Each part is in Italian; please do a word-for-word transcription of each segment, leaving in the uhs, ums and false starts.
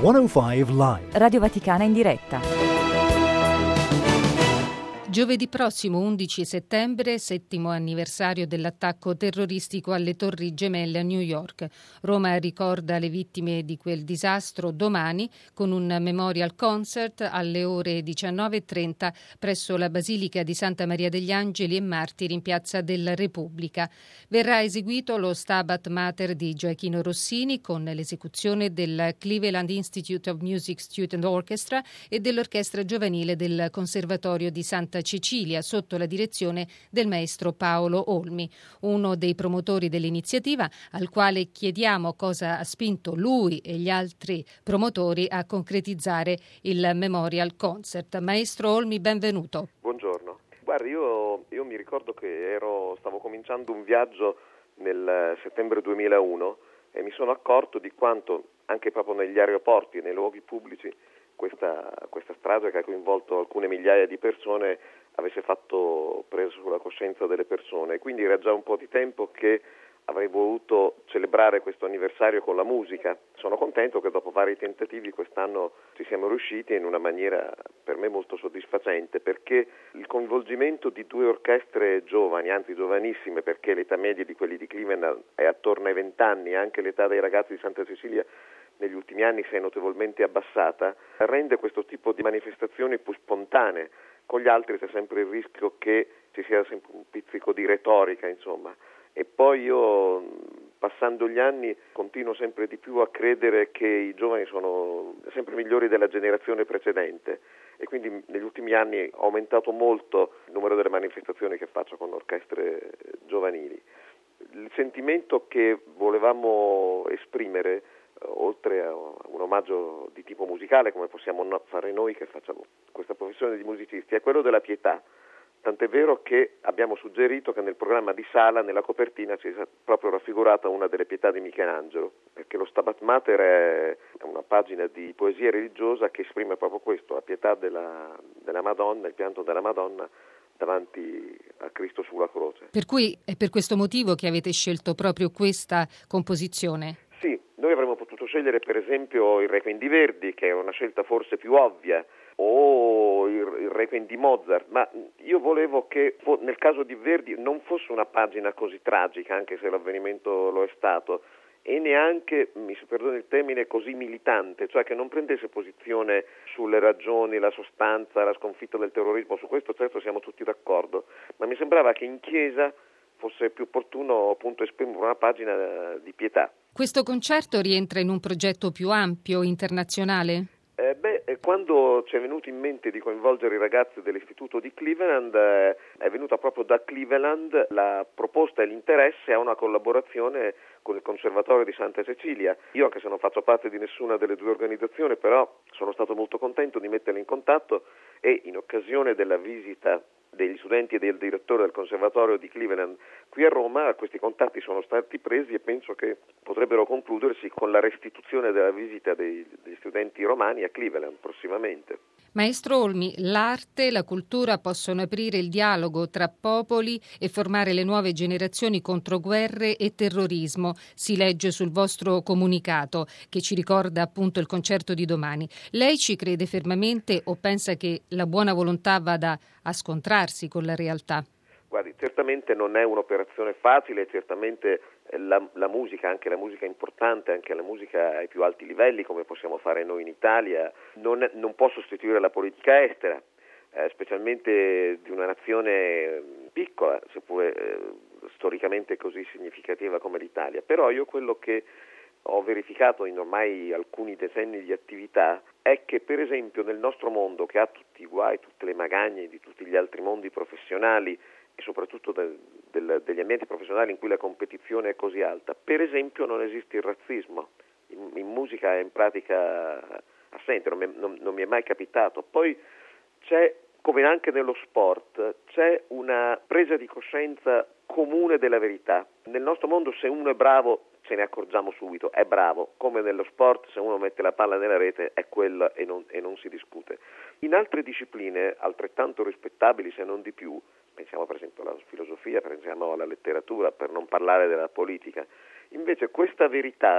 centocinque Live. Radio Vaticana in diretta. Giovedì prossimo, undici settembre, settimo anniversario dell'attacco terroristico alle Torri Gemelle a New York. Roma ricorda le vittime di quel disastro domani con un memorial concert alle ore diciannove e trenta presso la Basilica di Santa Maria degli Angeli e Martiri in Piazza della Repubblica. Verrà eseguito lo Stabat Mater di Gioachino Rossini con l'esecuzione del Cleveland Institute of Music Student Orchestra e dell'Orchestra Giovanile del Conservatorio di Santa Cecilia sotto la direzione del maestro Paolo Olmi, uno dei promotori dell'iniziativa, al quale chiediamo cosa ha spinto lui e gli altri promotori a concretizzare il Memorial Concert. Maestro Olmi, benvenuto. Buongiorno. Guardi, io, io mi ricordo che ero, stavo cominciando un viaggio nel settembre duemilauno e mi sono accorto di quanto, anche proprio negli aeroporti e nei luoghi pubblici, Questa, questa strage che ha coinvolto alcune migliaia di persone avesse fatto preso sulla coscienza delle persone. Quindi era già un po' di tempo che avrei voluto celebrare questo anniversario con la musica. Sono contento che dopo vari tentativi quest'anno ci siamo riusciti in una maniera per me molto soddisfacente, perché il coinvolgimento di due orchestre giovani, anzi giovanissime, perché l'età media di quelli di Cleveland è attorno ai vent'anni, anche l'età dei ragazzi di Santa Cecilia negli ultimi anni si è notevolmente abbassata, rende questo tipo di manifestazioni più spontanee. Con gli altri c'è sempre il rischio che ci sia sempre un pizzico di retorica, insomma. E poi io, passando gli anni, continuo sempre di più a credere che i giovani sono sempre migliori della generazione precedente e quindi negli ultimi anni ho aumentato molto il numero delle manifestazioni che faccio con orchestre giovanili. Il sentimento che volevamo esprimere, oltre a un omaggio di tipo musicale, come possiamo fare noi che facciamo questa professione di musicisti, è quello della pietà. Tant'è vero che abbiamo suggerito che nel programma di sala, nella copertina, ci sia proprio raffigurata una delle pietà di Michelangelo, perché lo Stabat Mater è una pagina di poesia religiosa che esprime proprio questo, la pietà della, della Madonna, il pianto della Madonna davanti a Cristo sulla croce. Per cui è per questo motivo che avete scelto proprio questa composizione? Sì, noi avremmo potuto scegliere per esempio il Requiem di Verdi, che è una scelta forse più ovvia, o il, il Requiem di Mozart, ma io volevo che nel caso di Verdi non fosse una pagina così tragica, anche se l'avvenimento lo è stato, e neanche, mi si perdoni il termine, così militante, cioè che non prendesse posizione sulle ragioni, la sostanza, la sconfitta del terrorismo. Su questo certo siamo tutti d'accordo, ma mi sembrava che in chiesa fosse più opportuno appunto esprimere una pagina di pietà. Questo concerto rientra in un progetto più ampio, internazionale? Eh beh, quando ci è venuto in mente di coinvolgere i ragazzi dell'istituto di Cleveland, eh, è venuta proprio da Cleveland la proposta e l'interesse a una collaborazione con il Conservatorio di Santa Cecilia. Io, anche se non faccio parte di nessuna delle due organizzazioni, però sono stato molto contento di metterli in contatto e in occasione della visita degli studenti e del direttore del Conservatorio di Cleveland qui a Roma, questi contatti sono stati presi e penso che potrebbero concludersi con la restituzione della visita dei, degli studenti romani a Cleveland prossimamente. Maestro Olmi, l'arte e la cultura possono aprire il dialogo tra popoli e formare le nuove generazioni contro guerre e terrorismo, si legge sul vostro comunicato che ci ricorda appunto il concerto di domani. Lei ci crede fermamente o pensa che la buona volontà vada a scontrarsi con la realtà? Guardi, certamente non è un'operazione facile, certamente la, la musica, anche la musica importante, anche la musica ai più alti livelli, come possiamo fare noi in Italia, non, non può sostituire la politica estera, eh, specialmente di una nazione piccola, seppure eh, storicamente così significativa come l'Italia. Però io quello che ho verificato in ormai alcuni decenni di attività è che per esempio nel nostro mondo, che ha tutti i guai, tutte le magagne di tutti gli altri mondi professionali e soprattutto del, del, degli ambienti professionali in cui la competizione è così alta, per esempio non esiste il razzismo, in, in musica è in pratica assente, non mi, non, non mi è mai capitato. Poi c'è, come anche nello sport, c'è una presa di coscienza comune della verità. Nel nostro mondo se uno è bravo ce ne accorgiamo subito, è bravo, come nello sport se uno mette la palla nella rete è quella e non, e non si discute. In altre discipline altrettanto rispettabili se non di più, pensiamo per esempio alla filosofia, pensiamo alla letteratura, per non parlare della politica, invece questa verità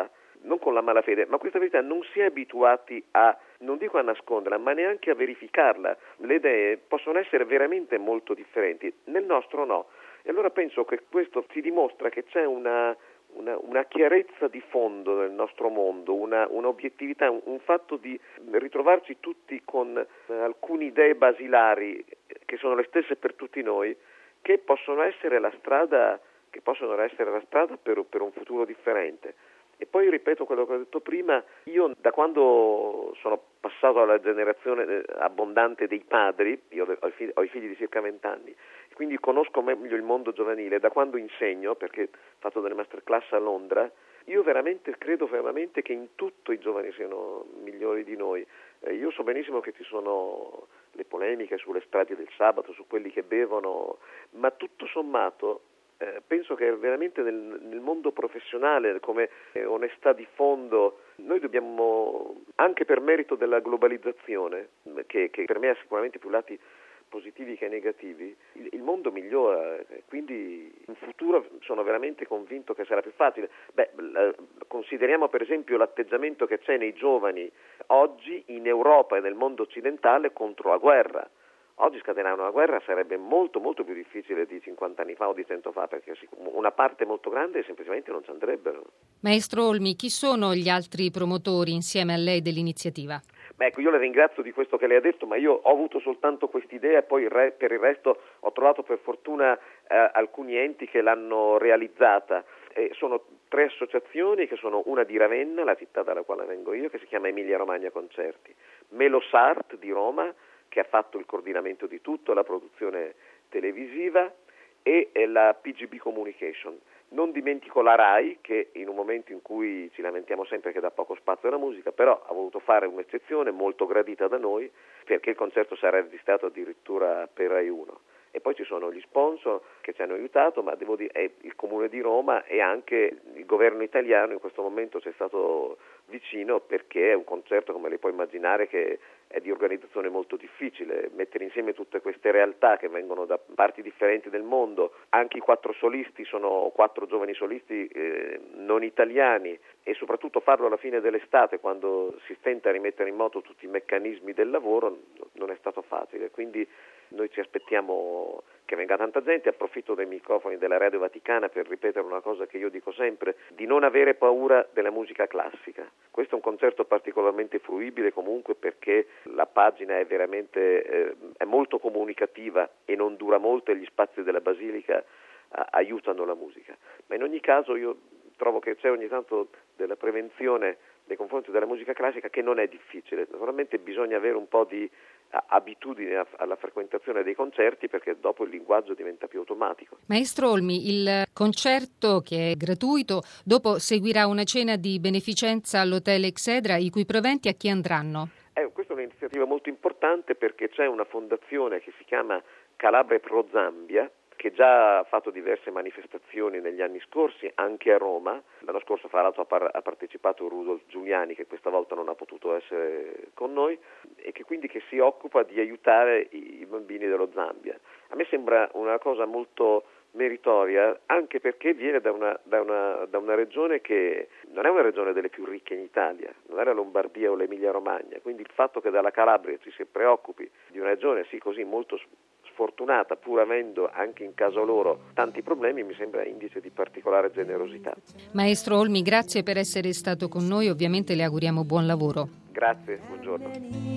non con la malafede, ma questa verità non si è abituati a, non dico a nasconderla, ma neanche a verificarla. Le idee possono essere veramente molto differenti, nel nostro no. E allora penso che questo ci dimostra che c'è una, una, una chiarezza di fondo nel nostro mondo, una, un'obiettività, un, un fatto di ritrovarci tutti con eh, alcune idee basilari che sono le stesse per tutti noi, che possono essere la strada, che possono essere la strada per, per un futuro differente. E poi ripeto quello che ho detto prima, io da quando sono passato alla generazione abbondante dei padri, io ho i figli, ho i figli di circa vent'anni, quindi conosco meglio il mondo giovanile, da quando insegno, perché ho fatto delle masterclass a Londra, io veramente credo fermamente che in tutto i giovani siano migliori di noi. Eh, io so benissimo che ci sono le polemiche sulle strade del sabato, su quelli che bevono, ma tutto sommato Eh, penso che veramente nel, nel mondo professionale, come eh, onestà di fondo, noi dobbiamo, anche per merito della globalizzazione, che, che per me ha sicuramente più lati positivi che negativi, il, il mondo migliora, eh, quindi in futuro sono veramente convinto che sarà più facile. Beh, eh, consideriamo per esempio l'atteggiamento che c'è nei giovani oggi in Europa e nel mondo occidentale contro la guerra. Oggi scatenare una guerra sarebbe molto molto più difficile di cinquanta anni fa o di cento fa, perché una parte molto grande semplicemente non ci andrebbero. Maestro Olmi, chi sono gli altri promotori insieme a lei dell'iniziativa? Beh, ecco, io le ringrazio di questo che lei ha detto, ma io ho avuto soltanto quest'idea e poi il re, per il resto ho trovato per fortuna eh, alcuni enti che l'hanno realizzata. Eh, sono tre associazioni, che sono una di Ravenna, la città dalla quale vengo io, che si chiama Emilia Romagna Concerti, Melosart di Roma, che ha fatto il coordinamento di tutto, la produzione televisiva, e la P G B Communication. Non dimentico la RAI, che in un momento in cui ci lamentiamo sempre che dà poco spazio alla musica, però ha voluto fare un'eccezione molto gradita da noi, perché il concerto sarà registrato addirittura per Rai uno. E poi ci sono gli sponsor che ci hanno aiutato, ma devo dire è il Comune di Roma e anche il governo italiano in questo momento ci è stato vicino, perché è un concerto, come lei può immaginare, che è di organizzazione molto difficile. Mettere insieme tutte queste realtà che vengono da parti differenti del mondo, anche i quattro solisti sono quattro giovani solisti eh, non italiani, e soprattutto farlo alla fine dell'estate, quando si tenta di rimettere in moto tutti i meccanismi del lavoro, non è stato facile. Quindi noi ci aspettiamo che venga tanta gente. Approfitto dei microfoni della Radio Vaticana per ripetere una cosa che io dico sempre: di non avere paura della musica classica. Questo è un concerto particolarmente fruibile comunque, perché la pagina è veramente eh, è molto comunicativa e non dura molto, e gli spazi della Basilica a, aiutano la musica. Ma in ogni caso io trovo che c'è ogni tanto della prevenzione nei confronti della musica classica, che non è difficile. Naturalmente bisogna avere un po' di abitudine alla frequentazione dei concerti, perché dopo il linguaggio diventa più automatico. Maestro Olmi, il concerto, che è gratuito, dopo seguirà una cena di beneficenza all'Hotel Excedra, i cui proventi a chi andranno? Eh, questa è un'iniziativa molto importante, perché c'è una fondazione che si chiama Calabria Pro Zambia, che già ha fatto diverse manifestazioni negli anni scorsi, anche a Roma. L'anno scorso, fra l'altro, ha, par- ha partecipato Rudolf Giuliani, che questa volta non ha potuto essere con noi, e che quindi che si occupa di aiutare i, i bambini dello Zambia. A me sembra una cosa molto meritoria, anche perché viene da una, da una, da una regione che non è una regione delle più ricche in Italia, non è la Lombardia o l'Emilia Romagna, quindi il fatto che dalla Calabria ci si preoccupi di una regione sì così molto sfortunata, pur avendo anche in caso loro tanti problemi, mi sembra indice di particolare generosità. Maestro Olmi, grazie per essere stato con noi, ovviamente le auguriamo buon lavoro. Grazie, buongiorno.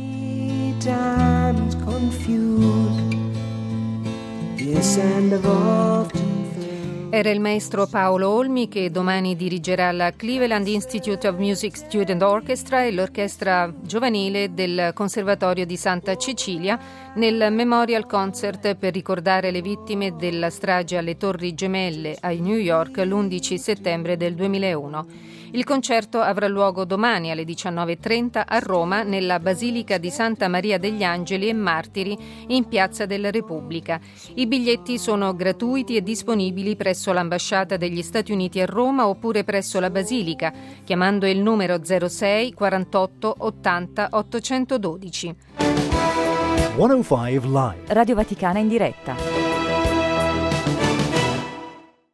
Era il maestro Paolo Olmi, che domani dirigerà la Cleveland Institute of Music Student Orchestra e l'orchestra giovanile del Conservatorio di Santa Cecilia nel Memorial Concert per ricordare le vittime della strage alle Torri Gemelle a New York l'undici settembre del duemilauno. Il concerto avrà luogo domani alle diciannove e trenta a Roma, nella Basilica di Santa Maria degli Angeli e Martiri in Piazza della Repubblica. I biglietti sono gratuiti e disponibili presso l'Ambasciata degli Stati Uniti a Roma oppure presso la Basilica, chiamando il numero zero sei quarantotto ottanta ottocentododici. centocinque Live. Radio Vaticana in diretta.